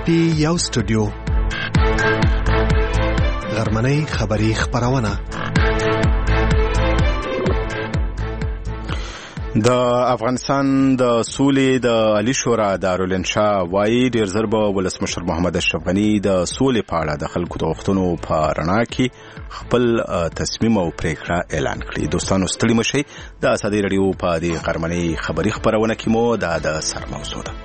پی یو سټوډیو غرمنۍ خبری خبرونه د افغانستان د سولې د علی شورا دارالانشا وایي ډیر زر به ولسمشر محمد اشرف غني د سولې په اړه د خلکو د غوښتنو په رڼا کې خپل تصمیم او پریکړه اعلان کړي. دوستانو ستړي مشئ، د ازادي رادیو په دې غرمنۍ خبری خبرونه کې مو د سر موضوع ده.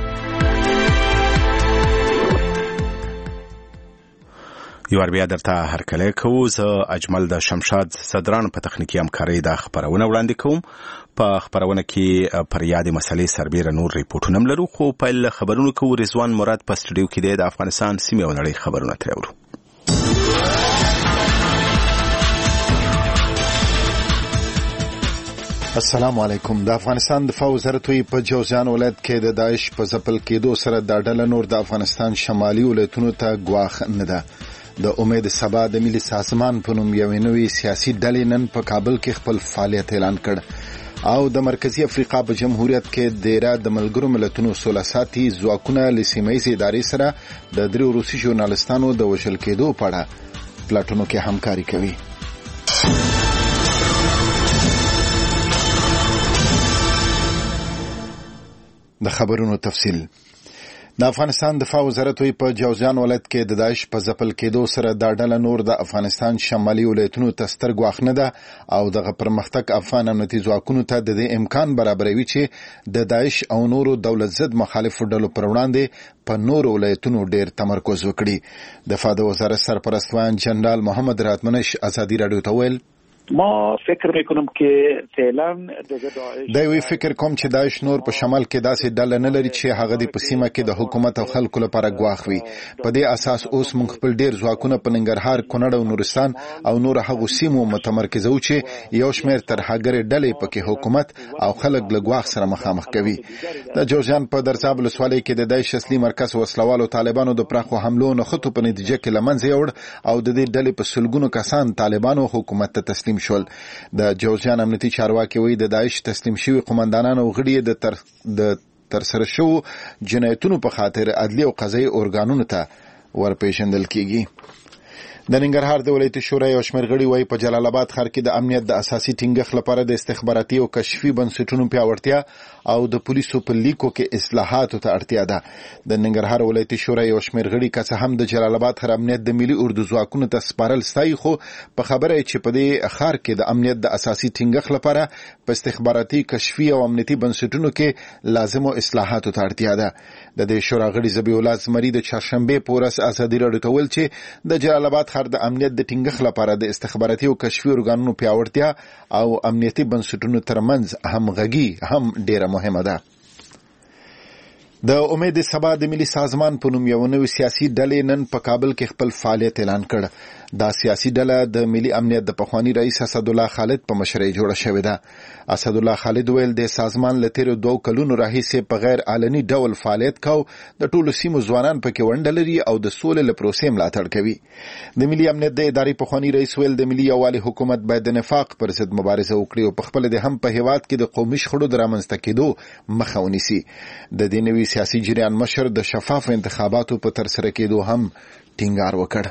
یو بیا درته هرکلی کوو. زه اجمل د شمشاد صدران په تخنیکي همکارۍ دا خبرونه وړاندې کوم. په خبرونه کې پر یادې مسلې سربیره نور ریپورټونه هم لرو، خو پیل خبرونو کوو. رضوان مراد په سټوډیو کې دی. د افغانستان سیمې او نړۍ خبرونه ترې اورو. السلام علیکم. د افغانستان دفاع وزارت په جوزجان ولایت کې د داعش په ځپل کېدو سره دا ډله نور د افغانستان شمالي ولایتونو ته ګواښ نه ده. د امید سبا د ملي سازمان په نوم یوې نوې سیاسي ډلې نن په کابل کې خپل فعالیت اعلان کړ، او د مرکزی افریقا په جمهوریت کې دیره د ملګرو ملتونو سوله ساتي ځواکونه له سیمه ییزې ادارې سره د درې روسي ژورنالستانو د وژل کېدو په اړه پلاټونو کې همکاري کوي. د خبرونو تفصیل. د افغانستان دفاع وزارت په جوزجان ولایت کې د داعش په ځپل کېدو سره دا ډله نور د افغانستان شمالي ولایتونو ته ستر ګواښ نه ده، او دغه پرمختګ افغان امنیتي ځواکونو ته د دې امکان برابروي چې د داعش او نورو دولت ضد مخالفو ډلو پر وړاندې په نورو ولایتونو ډیر تمرکز وکړي. دفاع د وزارت سرپرست جنرال محمد راتمنش ازادي رادیو ته ویل: ما فکر میکنم که فعلا دوی فکر کوم چې داعش نور په شمال کې داسې ډله نه لري چې هغه د پسیمه کې د حکومت او خلکو لپاره ګواښ وي. په دې اساس اوس موږ خپل ډیر ځواکونه په ننګرهار، کونړ او نورستان او نور هغو سیمو متمرکزو چې یو شمېر ترهګرې ډلې پکې حکومت او خلک له ګواښ سره مخامخ کوي. د جوزجان په درزاب ولسوالۍ کې د داعش اصلي مرکز وسلوالو طالبانو د پراخو حملو نښتو په نتیجه کې له منځه یوړ، او د دې ډلې په سلګونو کسان طالبانو حکومت ته تسلیم شول. د جوزجان امنیتي چارواکي وایي د داعش تسلیم شوي قومندانان او غړي د ترسره شوو جنایتونو په خاطر عدلي او قضایي ارګانونو ته ورپېژندل کیږي. د ننګرهار د ولایتي شورا یو شمېر غړي وایي په جلال آباد ښار کې د امنیت د اساسي ټینګښت لپاره د استخباراتي او کشفي بنسټونو پیاوړتیا او د پولیسو په لیکو کې اصلاحاتو ته اړتیا ده. د ننګرهار ولایتي شورا یو شمېر غړي که څه هم د جلال آباد ښار امنیت د ملي اردو ځواکونو ته سپارل ستایي، خو په خبره چې په دې ښار کې د امنیت د اساسي ټینګښت لپاره په استخباراتي، کشفي او امنیتي بنسټونو کې لازمو اصلاحاتو ته اړتیا ده. د دې شورا غړي ذبیح الله زمري د چهارشنبې په ورځ ازادي رادیو ته ویل چې د جلال آباد ښار د امنیت د ټینګښت لپاره د استخباراتي او کشفي ارګانونو پیاوړتیا او امنیتي بنسټونو ترمنځ همغږي هم ډیره مهمه ده. د امید سبا د ملي سازمان په نوم یو نوې سیاسي ډلې نن په کابل کې خپل فعالیت اعلان کړ. دا سیاسي ډله د ملي امنیت د پخوانی رئیس اسد الله خالد په مشرۍ جوړه شوې ده. اسد الله خالد ویل د سازمان له تیرو 2 کلونو راهیسې په غیر علني ډول فعالیت کاو، د ټولو سیمو ځوانان پکې ونډه لري او د سولې له پروسې ملاتړ کوي. د ملي امنیت د ادارې پخوانی رئیس ویل د ملي یووالي حکومت باید د نفاق پر ضد مبارزه وکړي او په خپل د هم په هیواد کې د قومي شخړو د رامنځته کېدو مخه ونیسي. د دې نوي سیاسي جریان مشر د شفاف انتخاباتو په ترسره کېدو هم ټینګار وکړ.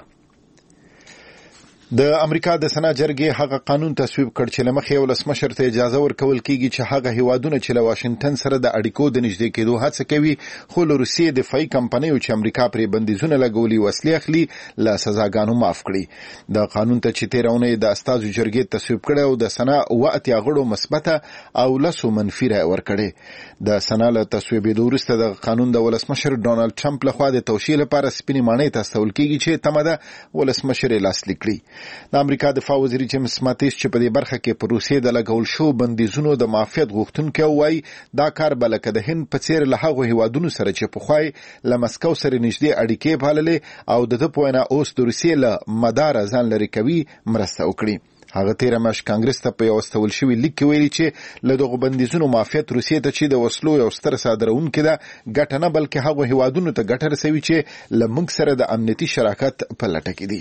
د امریکا د سنا جرګې هغه قانون تصویب کړ چې لمخې ولسمشر ته اجازه ورکول کیږي چې هغه هیوادونه چې له واشنگټن سره د اړیکو د نږدې کېدو هڅه کوي خو له روسیې دفاعي کمپنیو چې امریکا پرې بندیزونه لګولي وسلې اخلي له سزاګانو معاف کړي. د قانون ته چې تیرونه د استازو جرګې تصویب کړ او د سنا 8 غړو مثبته او 10 منفي رائے ورکړي. د سنا له تصویبېدو وروسته د قانون د ولسمشر ډونالد ټرمپ لخوا د توشیح لپاره سپینې ماڼۍ ته استول کیږي چې تمه ده ولسمشر یې لاسلیک کړي. د امریکا دفاع وزیر جیمز ماتیس چې په دې برخه کې په روسیې د لګول شو بندیزونو د معافیت غوښتونکو وایي دا کار به لکه د هند په څیر له هغو هیوادونو سره چې پخوای له مسکو سره نږدې اړیکې پاللې او د ده په وینا اوس د روسیې له مداره ځان لرې کوي مرسته وکړي. هغه تیره میاشت کانګرس ته په یو استول شوي لیک کې ویلي چې له دغو بندیزونو معافیت روسیې ته چې د وسلو یو ستر صادروونکی ده ګټه نه بلکې هغو هیوادونو ته ګټه رسوي چې له موږ سره د امنیتي شراکت په لټه کې دي.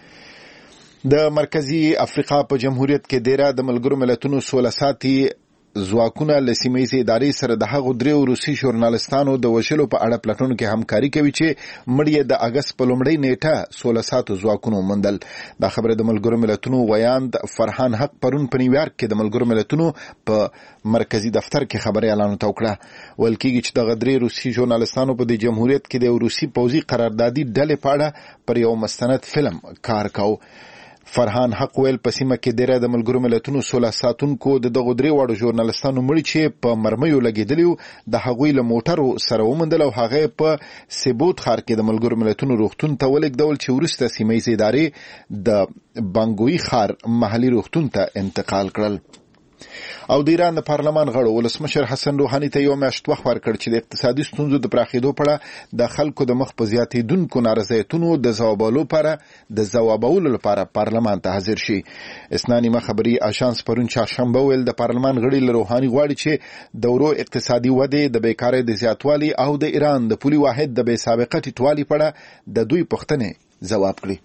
د مرکزی افریقا په جمهوریت کې دیره د ملګرو ملتونو سوله ساتي ځواکونه له سیمه ییزې ادارې سره د هغو دریو روسي ژورنالستانو د وژلو په اړه پلټنو کې همکاري کوي چې مړ یې د اګست په لومړۍ نیټه 1600 ځواکونو موندل. دا خبره د ملګرو ملتونو ویاند فرحان حق پرون په نیویارک کې د ملګرو ملتونو په مرکزی دفتر کې خبري اعلان وکړه. ویل کېږي چې د درې روسي ژورنالستانو په د جمهوریت کې د روسي پوځي قراردادي ډلې په اړه پر یو مستند فلم کار کاوه. فرحان حق ویل په سیمه کې ډیره د ملګرو ملتونو 16 ساتونکو د دغه درې واړو ژورنالستانو مړي چې په مرمیو لګیدلی د هغوی له موټرو سره ومندل او هغه په سیبوت ښار کې د ملګرو ملتونو روغتون ته ولېږدول چې وروسته سیمه ییزې ادارې د بانګوي ښار محلي روغتون ته انتقال کړل. او د ایران د پارلمان غړو ولسمشر حسن روحاني ته یو میاشت وخت ورکړ چې د اقتصادي ستونزو د پراخېدو په اړه د خلکو د مخ په زیاتېدونکو نارضایتونو د ځوابولو لپاره پارلمان ته حاضر شي. اسناني خبري آژانس پرون چهارشنبه ویل د پارلمان غړي له روحاني غواړي چې د ورو اقتصادي ودې د بیکارۍ د زیاتوالي او د ایران د پولي واحد د بې سابقه ټیټوالي په اړه د دوی پوښتنې ځواب کړي.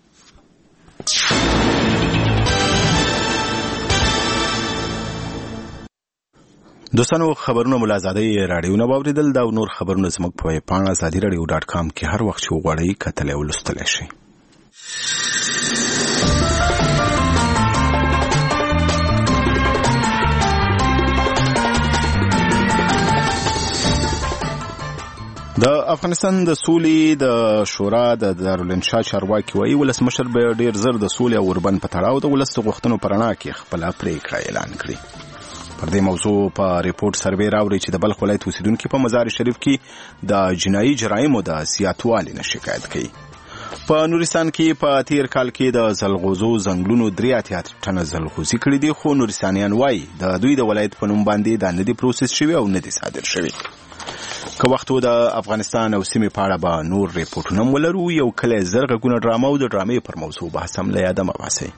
دوستانو خبرونه ملازادی رادیو نه باوریدل دا نور خبرونه زموږ په پاڼه azadiradio.com کې هر وخت یو غوړی کتل او لوستل شي. د افغانستان د سولې د شورا د دارالانشا چارواکي وایي ولسمشر به ډیر زر د سولې او اوربند په تړاو د ولس د غوښتنو په رڼا کې خپل پریکړه اعلان کړي. پر دې موضوع په ریپورت سروې راوړي چې د بلخ ولایت اوسیدونکو په مزار شریف کې د جنایي جرایمو د زیاتوالي نه شکایت کوي. په نورستان کې په تیر کال کې د زلغوزو ځنګلونو 3 ټنه زلغوزي کړي دي، خو نورستانیان وایي د دوی د ولایت په نوم باندې دا نه دي پروسس شوي او نه دي صادر شوي. که وختو د افغانستان او سیمې په اړه به نور ریپورټونه ولرو. یو کله زرغونه ډرامه او د ډرامې پر موضوع بحث هم له یاده مه باسئ.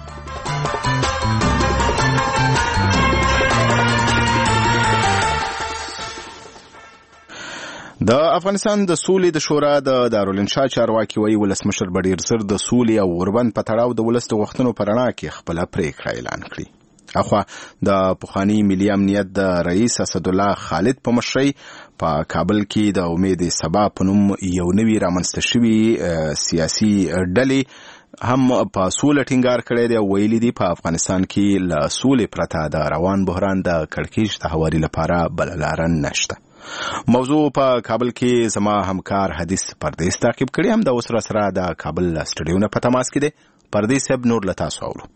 د افغانستان د سولې د شورا د دارالانشا چارواکي وایي ولسمشر به ډیر زر د سولې او اوربند په تړاو د ولس د غوښتنو په رڼا کې خپله پریکړه اعلان کړي. اخوا د پخواني ملي امنیت د رئیس اسدالله خالد په مشرۍ په کابل کې د امید سبا په نوم یو نوی رامنځته شوي سیاسي ډلې هم په سوله ټینګار کړی دی او ویلي دي په افغانستان کې له سولې پرته د روان بحران د کړکېچ د هواري لپاره بله لاره نشته. موضوع په کابل کې زما همکار حدیث پردیس تعقیب کړي. هم د اوس سره د کابل سټډیو نه په تماس کې دی. پردیس صاحب نور له تاسو اورو.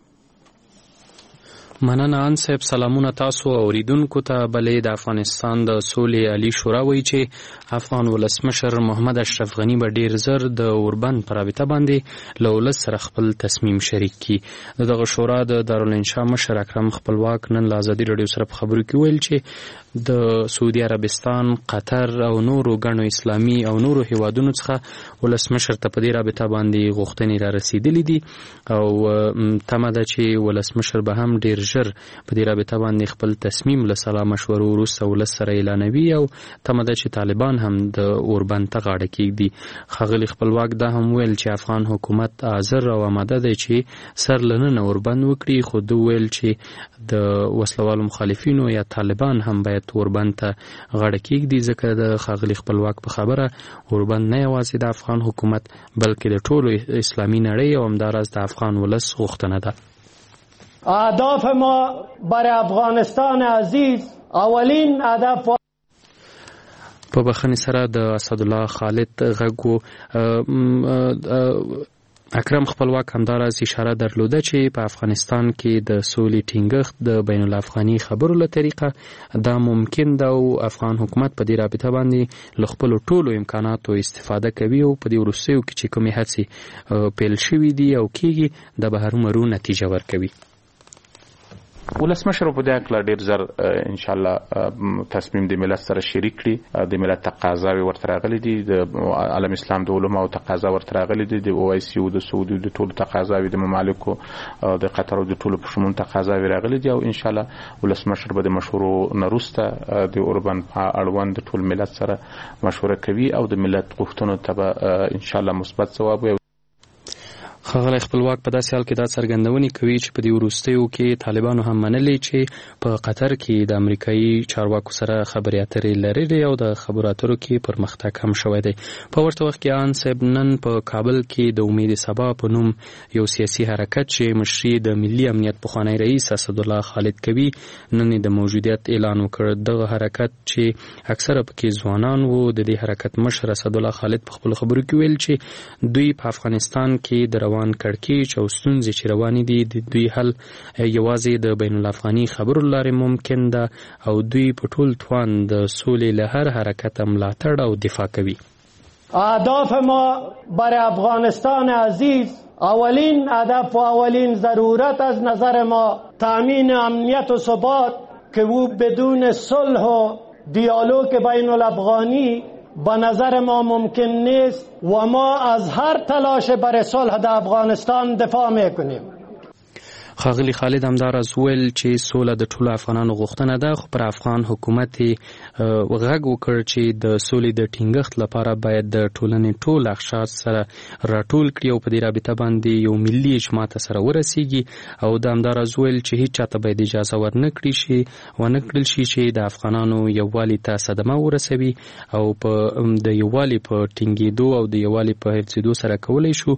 مننه ان صاحب، سلامونه تاسو اوریدونکو ته. بلې د افغانستان د سولې عالی شورا وایي چې افغان ولسمشر محمد اشرف غنی به ډیر زر د اوربند پر رابطه باندې له ولس سره خپل تصمیم شریک کړي. دغه شورا د دارالانشا مشر اکرم خپلواک نن له ازادي رادیو سره په خبرو کې ویل چې د سعودي عربستان، قطر او نورو ګڼو اسلامي او نورو هیوادونو څخه ولسمشر ته په دې رابطه باندې غوښتنې را رسیدلې دي او تمه ده چې ولسمشر به هم ډیر ژر په دې رابطه باندې خپل تصمیم له سلا مشورو وروسته ولس سره اعلانوي او تمه ده چې طالبان هم د اوربند ته غاړه کېږدي. ښاغلي خپلواک دا هم ویل چې افغان حکومت حاضر او آماده دی چې سر له ننه اوربند وکړي، خو ده ویل چې د وسلوالو مخالفینو یا طالبان هم باید اوربند ته غاړه کېږدي، ځکه د ښاغلي خپلواک په خبره اوربند نه یوازې د افغان حکومت بلکې د ټولو اسلامي نړۍ او همداراز د افغان ولس غوښتنه ده. اهداف ما برای افغانستان عزیز اولین هدف په بخښنې سره د اسدالله خالد غږ اکرم خپلواک همداراز اشاره درلوده چې په افغانستان کې د سولې ټینګښت د بین الافغاني خبرو له طریقه دا ممکن ده او افغان حکومت په دې رابطه باندې له خپلو ټولو امکاناتو استفاده کوي او په دې وروستیو کې چې کومې هڅې پیل شوي دي او کېږي د به هرومرو نتیجه ورکوي. ولسمشر په دې اړه ډیر زر ان شاء الله تصمیم د ملت سره شریک کړي. د ملت تقاضاوي ورته راغلي دي، د عالم اسلام د علماء او تقاضا ورته راغلي دي، د OIC او د سعودي د ټولو تقاضاوي، د ممالکو د قطر او د ټولو په شمول تقاضاوي راغلي دي او ان شاء الله ولسمشر به د مشورو نروسته د اوربند په اړوند ټول ملت سره مشوره کوي او د ملت غوښتنو ته به ان شاء الله مثبت ځواب وي. ښاغلی خپلواک په داسې حال کې دا څرګندونې کوي چې په دې وروستیو کې طالبانو هم منلي چې په قطر کې د امریکایي چارواکو سره خبرې اترې لرلې او د خبرو اترو کې پرمختګ هم شوی دی. په ورته وخت کې آن صاحب نن په کابل کې د امید سبا په نوم یو سیاسي حرکت چې مشري د ملي امنیت پخوانی رئیس اسدالله خالد کوي نن د موجودیت اعلان وکړ. دغه حرکت چې اکثره پکې ځوانان وو، د دې حرکت مشر اسدالله خالد په خپل خبرو کې ویل چې دوی په افغانستان کې د روان کړکېچ او ستونزې چې روانې دي د دوی حل یوازې د بین الافغاني خبرو لارې ممکن ده او دوی په ټول توان د سولې له هر حرکت ملاتړ او دفاع کوي. اهداف ما برای افغانستان عزیز اولین هدف و اولین ضرورت از نظر ما تامین امنیت و ثبات که او بدون صلح و دیالوگ بین الافغانی به نظر ما ممکن نیست و ما از هر تلاش برای صلح در افغانستان دفاع میکنیم. ښاغلي خالد همداراز ویل چې سوله د ټولو افغانانو غوښتنه ده، خو پر افغان حکومت غږ وکړ چې د سولې د ټینګښت لپاره باید د ټولنې ټول اقشار سره راټول کړي او په دې رابطه باندې یو ملي اجماع ته سره ورسیږي او د همداراز ویل چې هیڅ چاته باید اجازه ونه کړل شي چې د افغانانو یووالي ته صدمه ورسوي او په د یووالي په ټینګېدو او د یووالي په حفظېدو سره کولی شو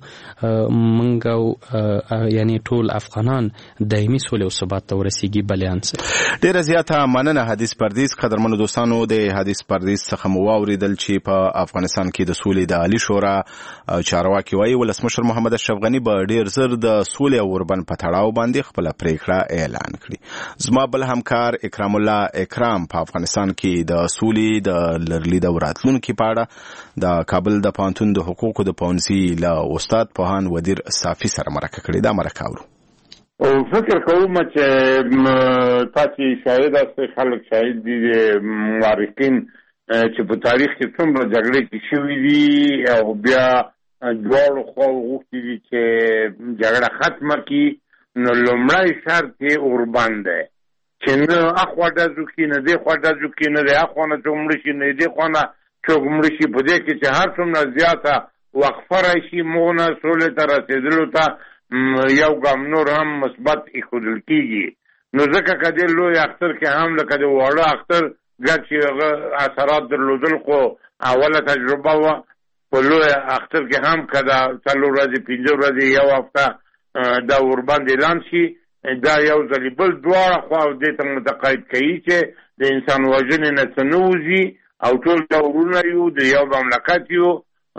موږ یعنی ټول افغانان دایمي سولې او ثبات ته ورسیږي. بلیان سره ډیره زیاته مننه حدیث پردیس. قدرمنو دوستانو، د حدیث پردیس څخه مو واوریدل چې په افغانستان کې د سولې د عالی شورا چارواکي وایي ولسمشر محمد اشرف غني به ډیر زر د سولې او اوربند په تړاو باندې خپل پریکړه اعلان کړي. زما بل همکار اکرام الله اکرام په افغانستان کې د سولې د لرلید او راتلونکي په اړه د کابل د پوهنتون د حقوقو د پوهنځي له استاد پوهان ودیر صافي سره مرکه کړې. دا مرکه اورو. او فکر کوم چې تاسو شاهد اوسئ، خلک شاهد دي مورخین چې په تاریخ کې څومره جګړې کې شوې دي او بیا دواړو خواو غوښتي دي چې جګړه ختمه کړي. نو لومړی شرط یې اوربند دی چې نه اخوا ډزو کړي، نه دې خوا ډزو کړي، نه د اخوا نه څوک مړه شي، نه دې خوا نه څوک مړه شي. په دې کې چې هر څومره زیاته وقفه راشي موږ نه سولې ته رسېدلو ته یو ګام نور هم مثبت ایښودل کېږي. نو ځکه که دې لوی اختر کې هم لکه د واړه اختر ګډ چې هغه اثرات درلودل خو اوله تجربه وه، په لوی اختر کې هم که دا 4 ورځې 5 ورځې یو هفته دا اوربند اعلان شي، دا یو ځلې بل دواړه خواو دې ته متقاعد کوي چې د انسان وژنې نه څه نه وځي او ټول دا ورونه یو د یو مملکت یو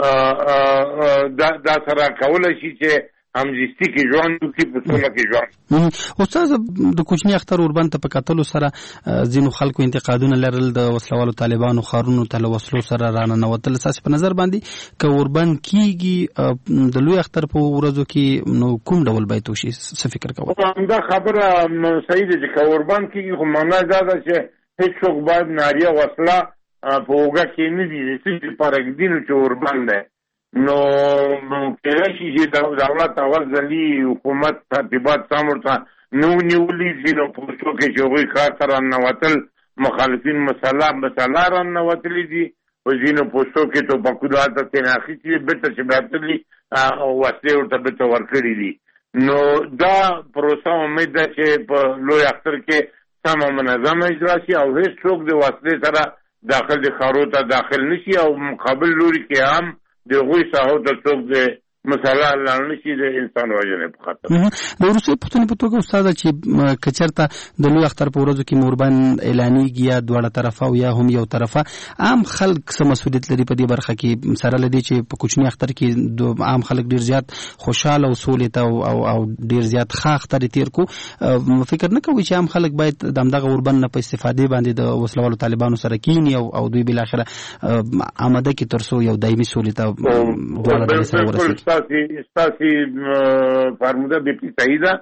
دا سره کولی شي چې همزیستی کې ژوند وکړي، په سوله کې ژوند. استاد، د کوچني اختر اوربند ته په کتلو سره ځینو خلکو انتقادونه لرل د وسلوالو طالبانو ښارونو ته له وسلو سره راننوتل. ستاسې په نظر باندې که اوربند کېږي د لوی اختر په ورځو کې نو کوم ډول باید وشي؟ څه فکر کوئ؟ همدا خبره صحیح ده چې که اوربند کېږي خو معنا دا ده چې هېڅوک باید ناریه وسله په اوږه کې نه دي، د څه لپاره ږدي نو چې اوربند دی. نو کېدای شي چې دولت اول ځلي حکومت ترتیبات سم ورته نه ونیولي، ځینو پوستو کې چې هغوی ښار ته راننوتل مخالفین مسله راننوتلي دي، په ځینو پوستو کې ټوپکونه هلته ترې اخیستي دي، بېرته چې براتلي وسلې ورته بېرته ورکړي دي. نو دا پروسه امید ده چې په لوی اختر کې سمه منظمه اجرا شي او هېڅوک د وسلې سره داخل د ښارو ته داخل نه شي او مقابل لوري کې هم د هغوی ساحو ته څوک د مسله لاړ نه شي د انسان وژنې په خاطر. د وروستۍ پوښتنې په توګه استاده چې که چېرته د لوی اختر په ورځو کې اوربند اعلانېږي یا دواړه طرفه او یا هم یو طرفه، عام خلک څه مسؤلیت لري په دې برخه کې سره له دې چې په کوچني اختر کې عام خلک ډېر زیات خوشحاله او سولې ته او ډېر زیات ښه اختر یې تېر کړو؟ فکر نه کوئ چې عام خلک باید د همدغه اوربند نه په استفادې باندې د وسلوالو طالبانو سره کیني او دوی بالاخره آماده کړي تر څو یو دایمي سولې ته دواړه ډلې سره ورسېږي؟ ستاسې فرموده بلکل صحیح ده.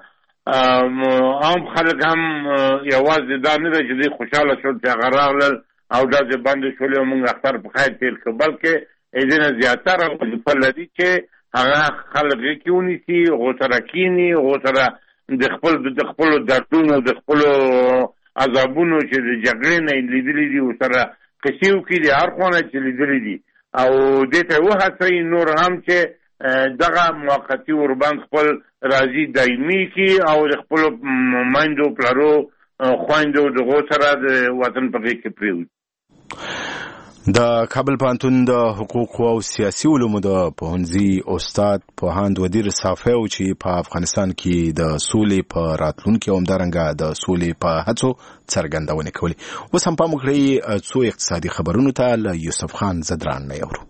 عام خلک هم یوازې دا نه ده چې دوی خوشحاله شول چې هغه راغلل او ډزې بندې شولې او موږ اختر په خیر تېر کړو، بلکې یې ځینې زیاتره وظیفه لري چې هغه خلک یې کې ونیسي، هغو سره کښېني، هغو سره د خپلو دردونو د خپلو عذابونو چې د جګړې نه یې لیدلي دي ورسره قصې وکړي، د هر خوا نه چې لیدلي دي او دې ته یې وهڅوي نور هم چې دغه موقتی اوربند خپل راځي دایمي کی او خپل مایندو پلارو خويندو دغه سره د وطن په کې پریوي. د کابل پوهنتون د حقوق او سیاسي علومو د پوهنځي استاد پوهاند ودیر صافی او چې په افغانستان کې د سولې په راتلونکي او همدارنګه د سولې په هڅو څرګندونه کوي. اوس هم په موږ څو اقتصادي خبرونو ته له یوسف خان زدران نه یورو.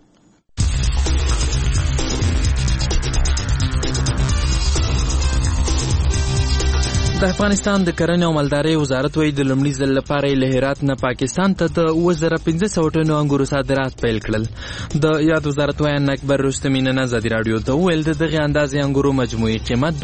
د افغانستان د کرنې او مالدارۍ وزارت وايي د لومړي ځل لپاره له هرات نه پاکستان ته د 2500 ټنو انګورو صادرات پیل کړل. د یاد وزارت وایي اکبر رستمی نن ازادي رادیو ته ویل دغه اندازې انګورو مجموعي قیمت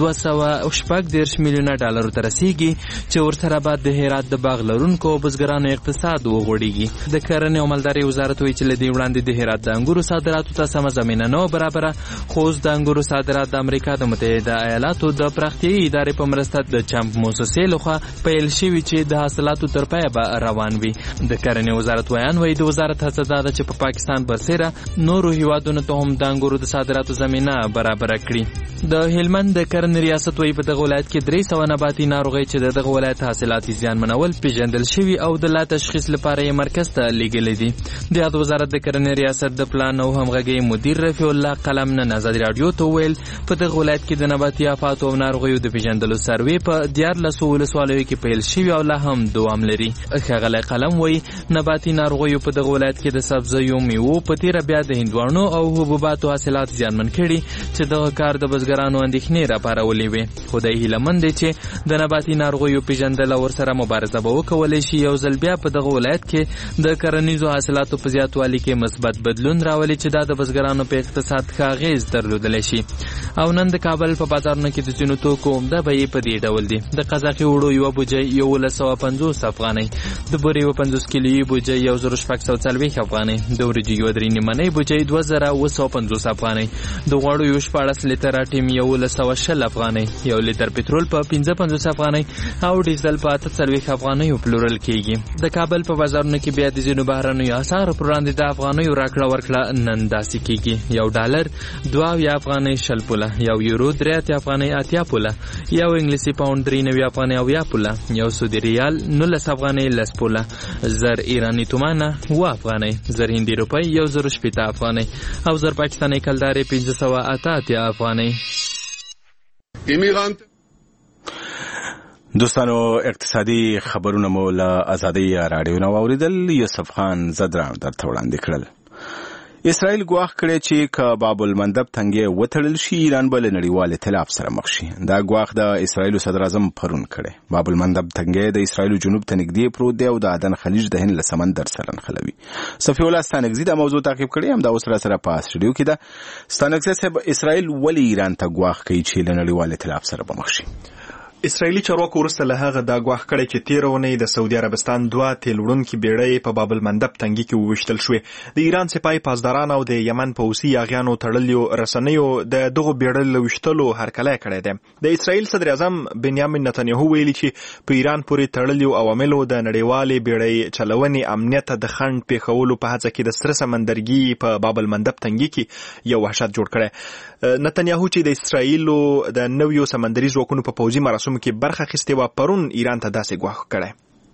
240 میلیونه ډالر ته رسیدي چې ورسره بعد د هرات د باغ لرونکو بزګرانو اقتصاد وغوړيږي. د کرنې او مالدارۍ وزارت وايي چې لدی وړاندې د هرات د انګورو صادراتو ته سم زمينه نه برابره، خو د انګورو صادرات د امریکا د متحده ایالاتو د پراختیایي ادارې په مرسته د موسسې لخوا پیل شوی چې د حاصلاتو تر پایه به روان وي. د کرنې وزارت وایي د وزارت هڅه ده چې په پاکستان برسېره نورو هیوادونو ته هم د انګورو د صادراتو زمینه برابر کړي. د هلمند د کرنې ریاست وايي په دغه ولایت کې 300 نباتي ناروغۍ چې دغه ولایت حاصلات زیانمنول پیژندل شوي او د لا تشخیص لپاره یې مرکز ته لیږلي دي. د یاد وزارت د کرنې ریاست د پلان او همغږي مدیر رفیع الله قلم نن ازادي رادیو ته ویل په دغه ولایت کې د نباتي آفات او ناروغیو د پیژندلو سروې په 14 ولسوالیو کې پیل شوی او لا هم دوام لري. ښاغلی قلم وایي نباتي ناروغیو په دغه ولایت کې د سبزیو، میوو په تیره بیا د هندواڼو او حبوباتو حاصلات زیانمن کړي چې دغه کار د بزګرانو اندېښنې راپارولې وې. خو دی هیلهمند دی چې د نباتي ناروغیو پیژندل او ورسره مبارزه به وکولی شي یو ځل بیا په دغه ولایت کې د کرنیزو حاصلاتو په زیاتوالي کې مثبت بدلون راولي چې دا د بزګرانو په اقتصاد ښه اغېز درلودلی شي. او نن د کابل په بازارونو کې د ځینو توکو عمده بیې په دې ډول دي. د قزاقي وړو یو بوجۍ 1150 افغانۍ، د بورې 50 کیلویي بوجۍ 1640 افغانۍ، د وریجو یو درې نیمنۍ بوجۍ 2950 افغانۍ، د غوړو یو 14 لیتره ټیم 1120 افغانۍ، یو لیتر پټرول په 55 افغانۍ او ډیزل په 48 افغانۍ پلورل کیږي. د کابل په بازارونو کې بیا د ځینو بهرنیو اسعارو پر وړاندې د افغانیو راکړه ورکړه نن داسې کیږي. یو ډالر 2 افغانۍ 0 پوله، یو یورو 3 افغانۍ 80 پوله، یو انګلیسي پاوند 93 افغانۍ 90 پوله، یو سعودي ریال 19 افغانۍ 10 پوله، زر ایرانی تومانه 9 افغانۍ، زر هندي روپۍ 1080 افغانۍ او زر پاکستاني کلدارې 588 افغانۍ. دوستانو اقتصادي خبرونه مو له ازادي رادیو نو اوریدل. یوسف خان زدران درته وړاندې کړل. اسرائیل ګواښ کړی چې که باب المندب تنګې وتړل شي ایران به له نړیوال اختلاف سره مخ شي. دا ګواښ د اسرائیلو صدر اعظم پرون کړی. باب المندب تنګې د اسرائیلو جنوب ته نږدې پروت دی او د عدن خلیج د هند له سمندر سره نښلوي. صفي الله ستانکزي دا موضوع تعقیب کړی هم دا اوس را سره په اسټوډیو کې ده. ستانکزي صاحب، اسرائیل ولې ایران ته ګواښ کوي چې له نړیوال اختلاف سره به مخ شي؟ اسرائیلي چارواکو وروسته له هغه دا ګواښ کړی چې تېره اونۍ د سعودي عربستان 2 تیل وړونکي بیړۍ په باب المندب تنګي کې وویشتل شوې. د ایران سپاهي پاسداران او د یمن په حوثي یاغیانو تړلیو رسنیو د دغو بیړیو له ویشتلو هرکلی کړی دی. د اسرائیل صدر اعظم بنیامین نتنیاهو ویلي چې په ایران پورې تړلیو عواملو د نړیوالې بیړۍ چلونې امنیت د خنډ پیښولو په هڅه کې د سره سمندرګي په باب المندب تنګي کې یو وحشت جوړ کړی. نتنیاهو چې د اسرائیلو د نویو سمندري ځواکونو په پوځي مراسمو کې برخه اخیستې وه، پرون ایران ته داسې ګواښ کړی.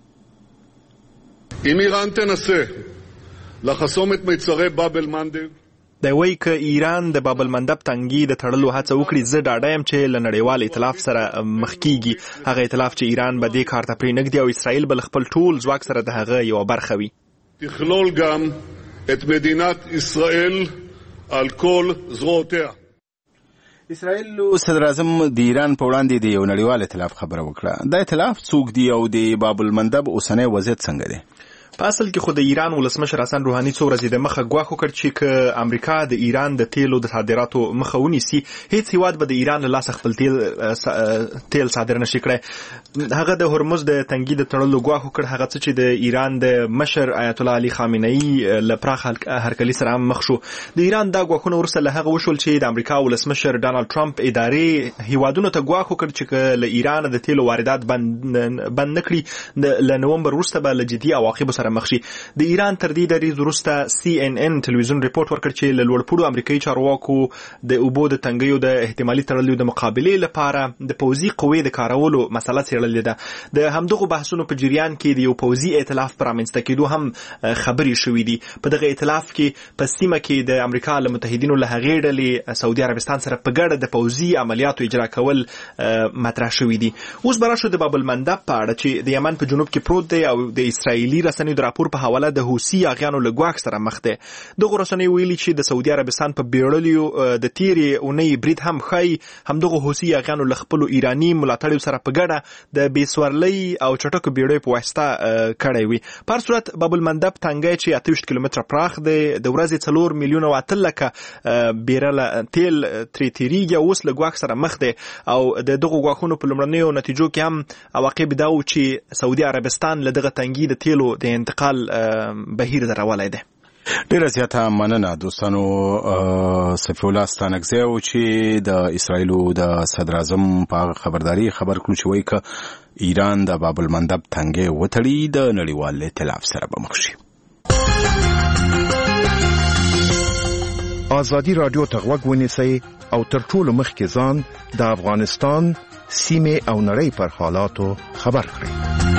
אם איראן תנסה לחסום את מצרי בاب المندب، دی وایي که ایران د باب المندب تنګي د تړلو هڅه وکړي، زه ډاډه یم چې له نړیوال ائتلاف سره مخ کیږي. هغه ائتلاف چې ایران به دې کار ته پرېنږدي او اسرائیل به خپل ټول ځواک سره د هغه یوه برخه وي. تخلول גם את مدينة إسرائيل על כל זרועותיה. اسرائیل صدر اعظم د ایران په وړاندې د یو نړیوال ائتلاف خبره وکړه. دا ائتلاف څوک دی او د باب المندب اوسنی وضعیت څنګه دی؟ په اصل کې خو د ایران ولسمشر حسن روحاني څو ورځې د مخه ګواښ وکړ چې که امریکا د ایران د تیلو د صادراتو مخه ونیسي، هیڅ هیواد به د ایران له لاسه خپل تیل صادر نشي کړی. هغه د هرمز د تنګي د تړلو ګواښ وکړ، هغه څه چې د ایران د مشر آیت الله علي خامنه‌ای له پراخ هرکلي سره هم مخ شو. د ایران دا ګواښونه وروسته له هغه وشول چې د امریکا ولسمشر ډانلډ ټرمپ ادارې هیوادونو ته ګواښ وکړ چې که له ایران د تیلو واردات بند نه کړي، له نومبر وروسته به له جدي عواقبو سره سره مخ شي. د ایران تر دې دریځ وروسته CNN ټلویزیون ریپورت ورکړ چې له لوړپوړو امریکایي چارواکو د اوبو د تنګیو د احتمالي تړلیو د مقابلې لپاره د پوځي قوې د کارولو مسله څېړلې ده. د همدغو بحثونو په جریان کې د یو پوځي ائتلاف پر رامنځته کېدو هم خبرې شوې دي. په دغه ائتلاف کې په سیمه کې د امریکا له متحدینو له هغې ډلې سعودي عربستان سره په ګډه د پوځي عملیاتو اجرا کول مطرح شوي دي. اوس به راشو د باب المندب په اړه چې د یمن په جنوب کې پروت دی او د اسرائیلي رسنیو د راپور په حواله د حوثي اغیانو له ګواښ سره مخ دی. دغو رسنیو ویلي چې د سعودي عربستان په بیړلیو د تیرې اونۍ برید هم ښایي همدغو حوثي اغیانو له خپلو ایراني ملاتړیو سره په ګډه د بېسورلۍ او چټکو بیړیو په واسطه کړی وي. په هر صورت باب المندب تنګی چې 28 کیلومتره پراخ دی، د ورځې 4 میلیونه او 8 لکه بیرله تیل ترې تیریږي، اوس له ګواښ سره مخ دی او د دغو ګواښونو په لومړنیو نتیجو کې هم عواقب دا و چې سعودي عربستان له دغه تنګي د تیلو د انتقال بهیر درولی دی. ډیره زیاته مننه دوستانو. صفی الله ستانکزی و چې د اسرائیلو د صدر اعظم په خبرداري خبر کړو چې وایي که ایران د باب المندب تنګی وتړي د نړیوال ائتلاف سره به مخ شي. آزادی رادیو ته غوږ ونیسئ او تر ټولو مخکې ځان د افغانستان سیمې او نړۍ پر حالاتو خبر کړئ.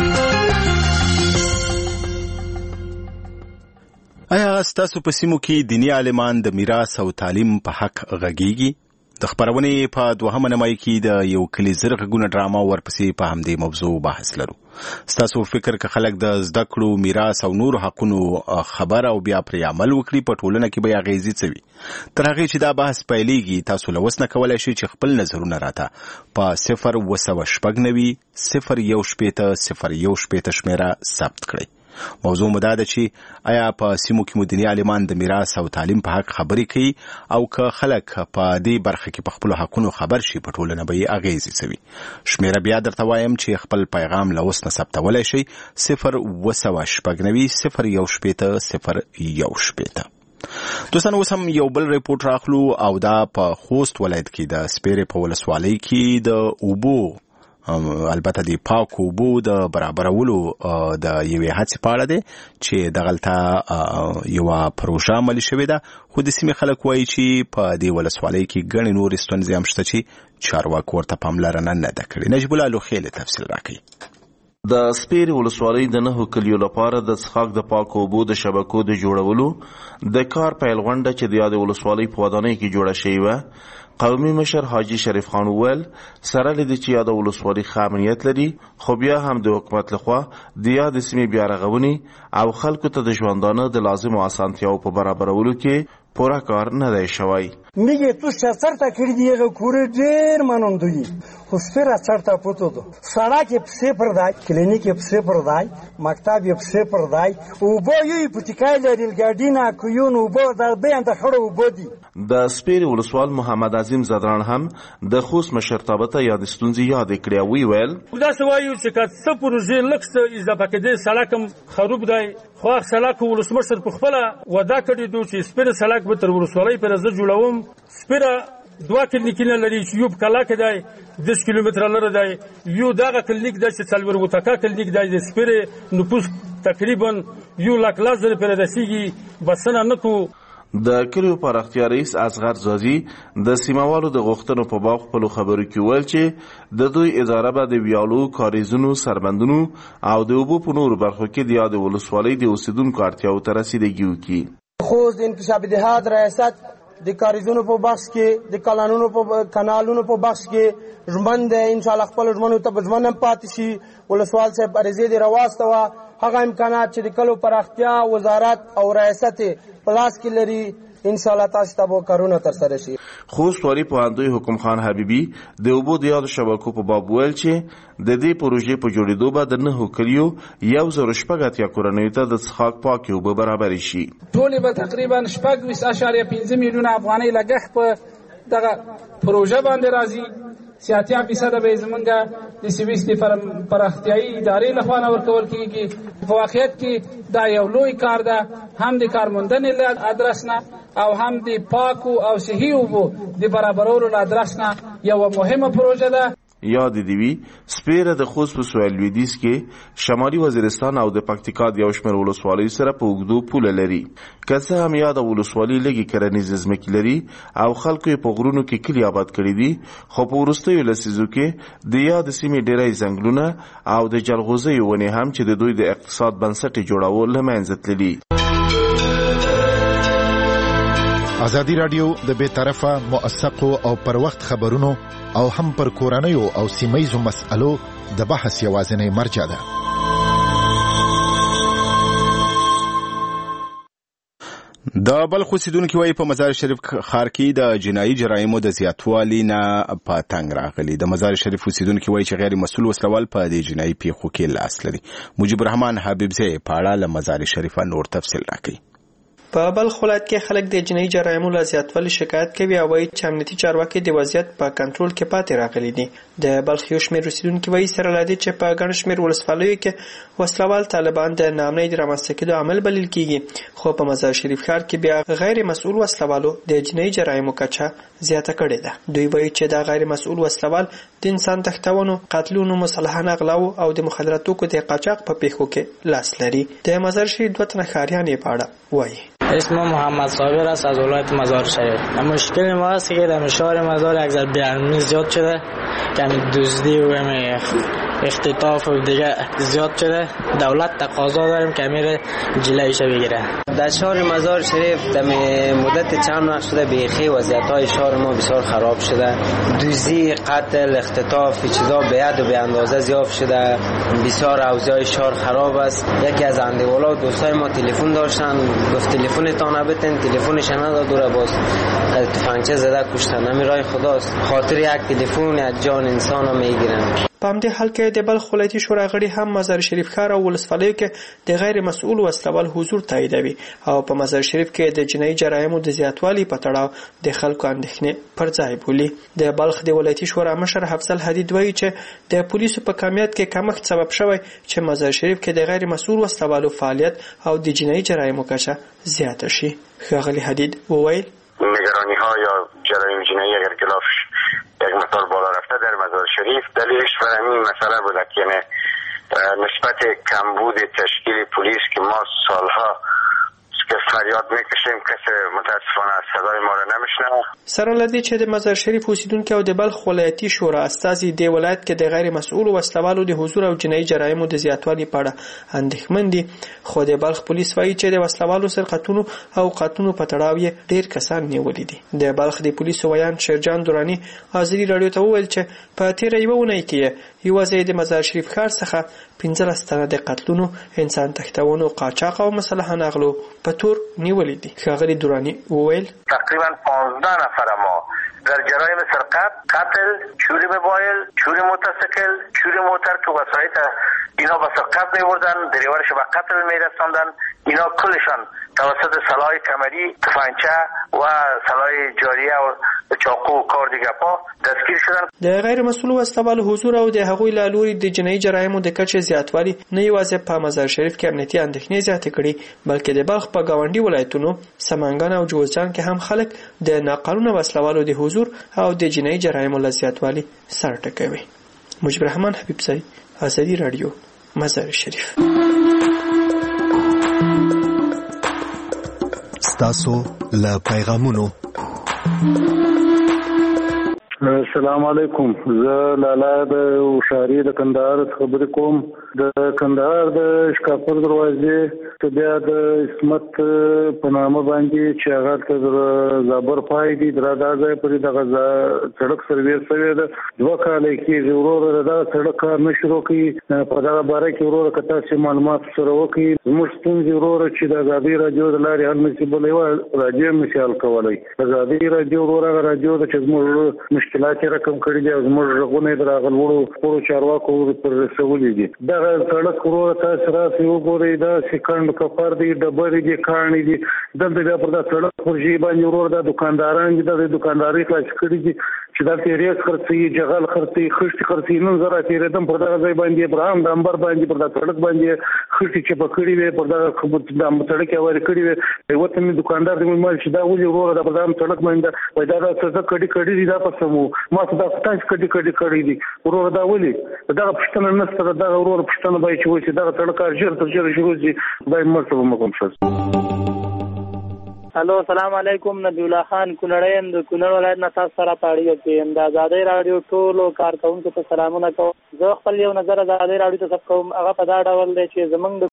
آیا ستاسو په سیمو کې دیني عالمان د میراث او تعلیم په حق غږیږي؟ د خبرونې په دوهمه نمایي کې د یو کلي زر غږونه ډراما ورپسې په همدې موضوع بحث لرو. ستاسو فکر که خلک د زده کړو، میراث او نورو حقونو خبر او بیا پرې عمل وکړي په ټولنه کې به یې اغېزې څه وي؟ تر هغې چې دا بحث پیلېږي تاسو له وس نه کولی شئ چې خپل نظرونه راته په 0 0 شمیره ثبت کړئ. موضوع مو دا ده چې آیا په سیمو کې مو دیني عالمان د میراث او تعلیم په حق خبرې کوي او که خلک په دې برخه کې په خپلو حقونو خبر شي په ټولنه به یې اغېزې څه وي؟ شمیره بیا درته وایم چې خپل پیغام له اوس نه ثبتولی شئ 0 0 0 دوستان. اوس هم یو بل ریپورت راخلو او دا په خوست ولایت کې د سپیرې په ولسوالۍ کې د اوبو البته د پاکو اوبو د برابرولو د یوې هڅې په اړه دی چې دغلته یوه پروژه عملي شوې ده، خو د سیمې خلک وایي چې په دې ولسوالۍ کې ګڼې نورې ستونزې هم شته چې چارواکو ورته پاملرنه نه ده کړې. نجیب الله لوخیل تفصیل راکوي. د سپیرې ولسوالۍ د 9 کلیو لپاره د څښاک د پاکو اوبو د شبکو د جوړولو د کار پیل غونډه چې د یادې ولسوالۍ په ودانۍ کې جوړه شوې وه، قومي مشر حاجي شریف خان وویل سره له دې چې یاده ولسوالۍ ښه امنیت لري، خو بیا هم د حکومت لخوا د یادې سیمې بیا رغونې او خلکو ته د ژوندانه د لازمو اسانتیاو په برابرولو کې پورا کار نه دی شوی. میگه تو چرتا کردی یه کوره دیر منوندوی خو سپیره چرتا پوتو دو سړک په صفر دی، کلینیک په صفر دی، مکتب په صفر دی، او با یوی پټیکای لري ګاډینا کویون او با د بیان د خړو بودی. د سپیرې ولسوال محمد عظیم زدران هم د خوست مشرتابه ته یاد ستونزې یاد کړې او ویل دا سوایو چې که څه پروژې لکه اضافه کېدې سړک خراب دی، خو سړک ولسمشر په خپل وعده کړی دوی چې سپیره سړک به تر ولسوالۍ پر زه جوړوم. سپیره 2 کلینیکونه لري چې یو په کلا کې دی 10 کیلومتره لري دی، یو دغه کلینیک دی چې څلور وتکا کلینیک دی د سپیره نفوس تقریبا 1,00,000 پر رسیږي. بسنه نکو د کلیو پراختیا رئیس اصغر زازی د سیموالو د غوښتنو په باب خپلو خبرو کې ویل چې د دوی اداره به د ویالو، کاریزونو، سربندونو او د اوبو په نورو برخو کې د یادې ولسوالۍ د اوسیدونکو اړتیاوو ته رسیدګي وکړي. خوست د انکشاف دهات ریاست د کاریزونو په بخش کې، د کانالونو په بخش کې ژمن دی ان شاء الله خپل ژمنو ته ژمن پاتې شي. ولسوال صاحب عریضه دی راواستوه هغه امکانات چې د کلو پراختیا وزارت او ریاست پلاس کې لري ان شاء الله تاسو ته به کارونه تر سره شي. خوست والی پوهندوی حکم خان حبیبی د اوبو د یادو شبکو په باب ویل چې د دې پروژې په جوړېدو به د 9 کلیو 1,080 کورنیو ته د څښاک پاکې اوبه برابرې شي. ټولې به تقریبا 26.5 میلیونه افغانۍ لګښت په دغه پروژه باندې راځي. 80% به زمونږ د سویس د پراختیایي ادارې لخوا ورکول کېږي. په واقعیت کې دا یو لوی کار ده، هم د کارموندنې له ادرس نه او هم د پاکو او صحي اوبو د برابرولو له ادرس نه یو مهمه پروژه ده. یاد دی وی سپیره د خوست په سویل لویدیځ کې شمالي وزیرستان او د پکتیکا د یو شمېر ولسوالیو سره په اوږدو پوله لري. که څه هم یاده ولسوالي لږې کرنیزې ځمکې لري او خلکو یې په غرونو کې کلي آباد کړي دي، خو په وروستیو لسیزو کې د یادې سیمې ډېری ځنګلونه او د جلغوزیو ونې هم چې د دوی د اقتصاد بنسټ یې جوړول له منځه تللي. ازادي راډیو د بې طرفه موثقو او پر وخت خبرونو او هم پر کورنیو او سیمهیزو مسألو د بحث یوازینی مرجع ده. د بلخ اوسیدونکي وایي په مزار شریف ښار کې د جنایي جرایمو د زیاتوالي نه په تنګ راغلي. د مزار شریف اوسیدونکي وایي چې غیر مسؤل وسلوال په دې جنایي پیښو کې لاس لري. مجيب الرحمن حبیبزی په اړه له مزار شریف نور تفصیل راکوي. په بلخ ولایت کې خلک د جنایي جرایمو له زیاتوالي شکایت کوي او وایي چې امنیتي چارواکي د وضعیت په کنټرول کې پاتې راغلي دي. د بلخ یو شمېر اوسیدونکي وایي سره له دې چې په ګڼ شمېر ولسوالیو کې وسلوال طالبان د ناامنۍ د رامنځته کېدو عامل بلل کېږي، خو په مزار شریف ښار کې بیا غیر مسؤل وسلوالو د جنایي جرایمو کچه زیاته کړې ده. دوی وایي چې دا غیر مسؤل وسلوال د انسان تښتونو، قتلونو، مسلحانه اغلاو او د مخدره توکو د قاچاق په پیښو کې لاس لري. د مزار شریف 2 تنه ښاریان یې په اړه وایي. اسم محمد صابر است از ولایت مزار شریف. مشکل ما است که در شهر مزار یک ذره بی‌امنی زیاد شده، کمی دزدی و اختطاف و دیگه زیاد شده. دولت تقاضا داریم که میره جلویش بگیره. در شهر مزار شریف در مدت چند وقت شده بیخی وضعیت‌های شهر ما بسیار خراب شده. دزدی، قتل، اختطاف چیزا به حد و به اندازه زیاد شده. بسیار اوضاع شهر خراب است. یکی از اندیوالا و دوستای ما تلفن داشتن، گفت تلفنتون بتن، تلفنش نداد و باز تفنگچه زده کشتن. نمیرای خداست، خاطر یک تلفن یک جان انسان رو میگیرن. په همدې حال کې د بلخ ولایتي شورا غړي هم مزار شریف ښار او ولسوالیو کې د غیر مسؤل وسلوال حضور تاییدوي او په مزار شریف کې د جنایي جرایمو د زیاتوالي په تړاو د خلکو اندېښنې پر ځای بولي. د بلخ د ولایتي شورا مشر افضل حدید وایي چې د پولیسو په کمیت کې کمښت سبب شوی چې مزار شریف کې د غیر مسؤل وسلوالو فعالیت او د جنایي جرایمو کچه زیاته شي. ښاغلي حدید وویل نگرانی‌ها یا جرایم جنایی اگر کلافش یک مقدار بالا رفته در مزار شریف، دلیلش بر همین مسئله بوده که یعنی نسبت کمبود تشکیل پلیس که ما سالها که فریاد میکشیم کسی متاسفانه صدای ما را نمیشنوه. سره له دې چې د مزار شریف اوسیدونکي او د بلخ ولایتي شورا استازي د ولایت کې د غیر مسؤل وسلوالو د حضور او جنایي جرایمو د زیاتوالي په اړه اندېښمن دي، خو د بلخ پولیس وایي چې د وسلوالو سرقتونو او قتلونو په تړاو یې ډېر کسان نیولي دي. د بلخ د پولیسو ویان شیرجان دوراني ازادي راډیو ته وویل چې په تیره یوه اونۍ کې یوازې د مزار شریف ښار څخه 15 تنه د قتلونو، انسان تښتونو، قاچاق او مسلحانه اغلو په تور نیولې دي. ښاغلي دوراني وویل تقریبا 15 نفر ما در جرایم سرقت، قتل، چوری موبایل، چوری موتورسیکل، چوری موتور که وسایط اینا با سرقت می‌بردن، دریورش به قتل می‌رساندن. اینا کلشان توسط سلاح کمری، تفنگچه و سلاح جاریه و چاقو و کار دیگه پا دستگیر شدن. د غیر مسؤل وسلوال حضور او د هغوی له لوري د جنایي جرایمو د کچې زیاتوالی نه یوازې په مزار شریف کې امنیتي اندېښنې زیاتې کړي، بلکې د بلخ په ګاونډي ولایتونو سمنګان او جوزجان کې هم خلک د ناقانونه وسلوالو د حضور او د جنایي جرایمو له زیاتوالي سر ټکوي. مجيب الرحمن حبیبزی، ازادي راډیو، مزار شریف. ستاسو له پیغامونو. السلام علیکم. زه لالا د وشاري د کندهار خبرې کوم. د کندهار د شکاپور دروازې ته بیا د اسمت په نامه باندې چې هغه ته زابر پای دي دا ځای پرې دغه سړک سرویس شوی ده. 2 کاله کېږي وروره دا سړک کار نه شروع کړي. په دغه باره کې وروره که تاسې معلومات سره وکړي زموږ ستونزې وروره چې د ازادي راډیو د لارې حل نشي بله یوه راډیو هم نشي حل کولی. ازادي راډیو وروره هغه راډیو ده چې زموږ مشکلات یې رقم کړي دي او زموږ غږونه یې د هغه لوړو خپلو چارواکو پر رسولي دي. دغه سړک وروره تاسې راسئ وګورئ داسې کنډ کپر دي، ډبرې دي، کاڼي دي. دلته بیا پر دا سړک پر ژۍ باندې وروره دا دوکانداران دي، دا د دوکاندارۍ خلاص کړي دي چې دلته یې ریس خرڅوي، جغل خرڅوي، خښتې خرڅوي. نن زه راتېرېدم پر دغه ځای باندې پر عام ډامبر باندې پر دا سړک باندې خښتې چپه کړي وې، پر دغه سړک یې هوارې کړي وې. یوه ته مې دوکاندار ته مې ویل چې دا ولې وروره دا پر دغه سړک باندې وایي دا څه کډې کډې دي دا په مو ما ته دا تاسو کډي دي ورور دا ولي دا پښتنه نسته دا ورور پښتنه به چې وسی دا تړکار جر تر جر شروع دي دای مرتبه مقام شوه. هلو السلام علیکم نبی الله خان کونړ د کونړ ولایت نه تاسو سره پاړیږ چې د آزادۍ رادیو ټولو کارکونکو ته سلامونه کوم. زه خپل یو نظر آزادۍ رادیو ته کوم هغه په دا ډول دی چې زمونږ د